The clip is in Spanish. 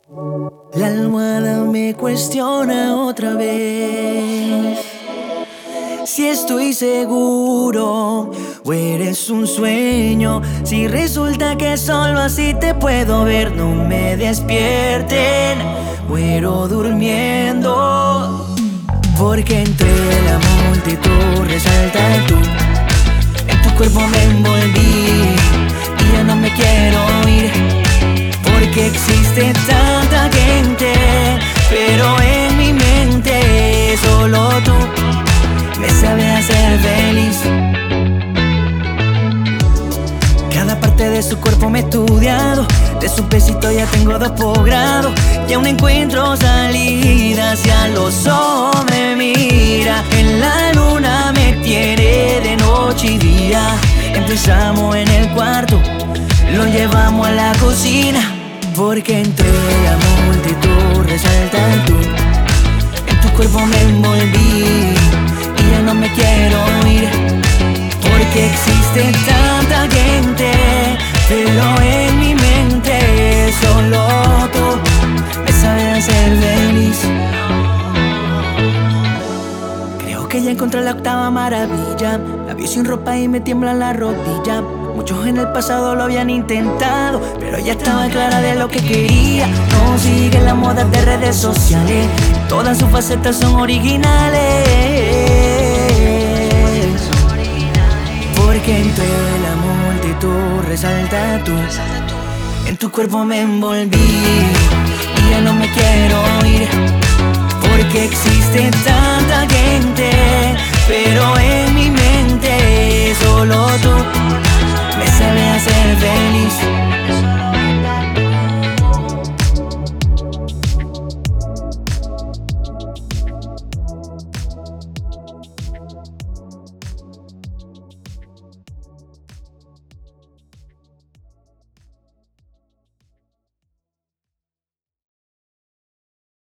La almohada me cuestiona otra vez si estoy seguro o eres un sueño. Si resulta que solo así te puedo ver, no me despierten, muero durmiendo. Porque entre la multitud resalta tú, en tu cuerpo me envolví y ya no me quiero ir. Porque existe tanta gente, pero en mi mente solo tú me sabes hacer feliz. Cada parte de su cuerpo me he estudiado, de su pesito ya tengo 2 posgrados. Y aún encuentro salidas y a los ojos me mira. En la luna me tiene de noche y día. Empezamos en el cuarto, lo llevamos a la cocina. Porque entre la multitud resalta tú, en tu cuerpo me envolví y ya no me quiero ir. Porque existe tanta gente, pero en mi mente solo tú me sabes hacer feliz. Creo que ya encontré la 8ª maravilla. La vi sin ropa y me tiembla la rodilla. Muchos en el pasado lo habían intentado, pero ella estaba clara de lo que quería. No sigue la moda de redes sociales, todas sus facetas son originales. Porque entre la multitud resalta tú, en tu cuerpo me envolví y ya no me quiero ir. Porque existe tanta gente, pero en mi mente solo tú me sabes hacer feliz.